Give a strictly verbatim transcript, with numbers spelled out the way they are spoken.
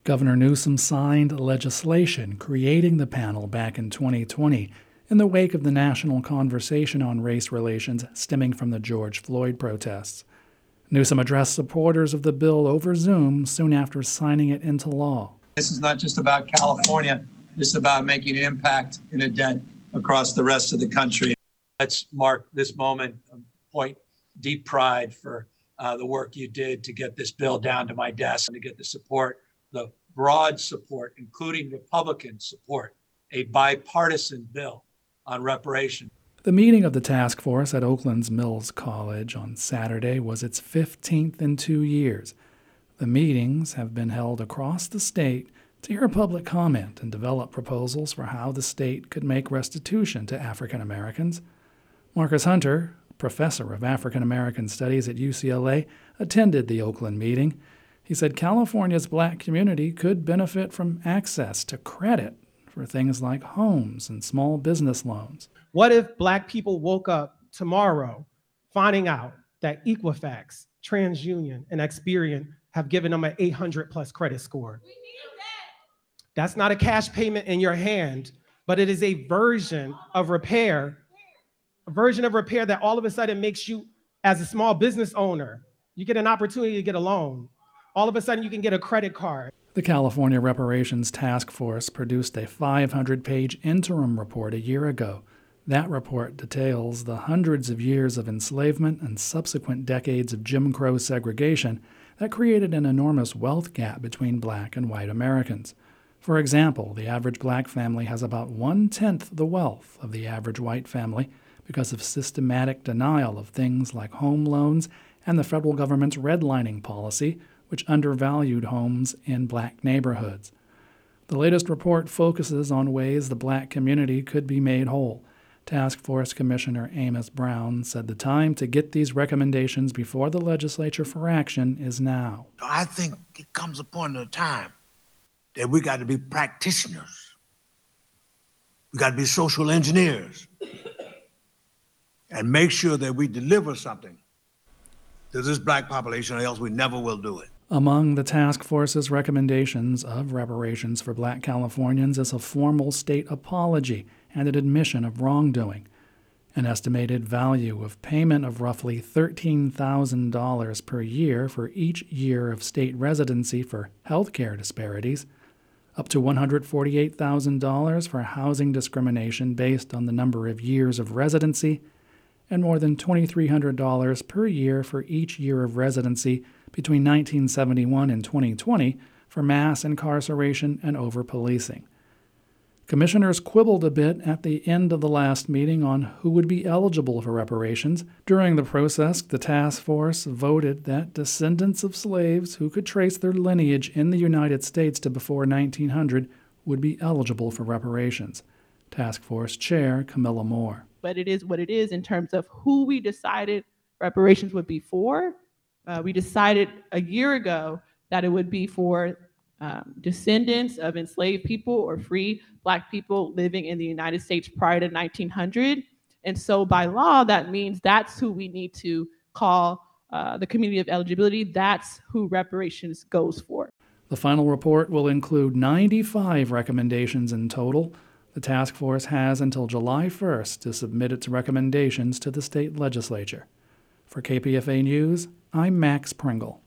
Governor Newsom signed legislation creating the panel back in twenty twenty in the wake of the national conversation on race relations stemming from the George Floyd protests. Newsom addressed supporters of the bill over Zoom soon after signing it into law. This is not just about California. This is about making an impact in a dent across the rest of the country. Let's mark this moment, point deep pride for uh, the work you did to get this bill down to my desk and to get the support, the broad support, including Republican support, a bipartisan bill on reparations. The meeting of the task force at Oakland's Mills College on Saturday was its fifteenth in two years. The meetings have been held across the state to hear public comment and develop proposals for how the state could make restitution to African Americans. Marcus Hunter, professor of African American Studies at U C L A, attended the Oakland meeting. He said California's black community could benefit from access to credit for things like homes and small business loans. What if black people woke up tomorrow finding out that Equifax, TransUnion, and Experian have given them an eight hundred plus credit score? We need that. That's not a cash payment in your hand, but it is a version of repair, a version of repair that all of a sudden makes you, as a small business owner, you get an opportunity to get a loan. All of a sudden you can get a credit card. The California Reparations Task Force produced a five hundred page interim report a year ago. That report details the hundreds of years of enslavement and subsequent decades of Jim Crow segregation that created an enormous wealth gap between black and white Americans. For example, the average black family has about one-tenth the wealth of the average white family because of systematic denial of things like home loans and the federal government's redlining policy, which undervalued homes in black neighborhoods. The latest report focuses on ways the black community could be made whole. Task Force Commissioner Amos Brown said the time to get these recommendations before the legislature for action is now. I think it comes upon a time that we got to be practitioners. We got to be social engineers and make sure that we deliver something to this black population, or else we never will do it. Among the task force's recommendations of reparations for black Californians is a formal state apology and an admission of wrongdoing. An estimated value of payment of roughly thirteen thousand dollars per year for each year of state residency for health care disparities, up to one hundred forty-eight thousand dollars for housing discrimination based on the number of years of residency, and more than two thousand three hundred dollars per year for each year of residency between nineteen seventy-one and twenty twenty for mass incarceration and over-policing. Commissioners quibbled a bit at the end of the last meeting on who would be eligible for reparations. During the process, the task force voted that descendants of slaves who could trace their lineage in the United States to before nineteen hundred would be eligible for reparations. Task Force Chair Camilla Moore. But it is what it is in terms of who we decided reparations would be for. Uh, we decided a year ago that it would be for um, descendants of enslaved people or free Black people living in the United States prior to nineteen hundred. And so by law, that means that's who we need to call uh, the community of eligibility. That's who reparations goes for. The final report will include ninety-five recommendations in total. The task force has until July first to submit its recommendations to the state legislature. For K P F A News, I'm Max Pringle.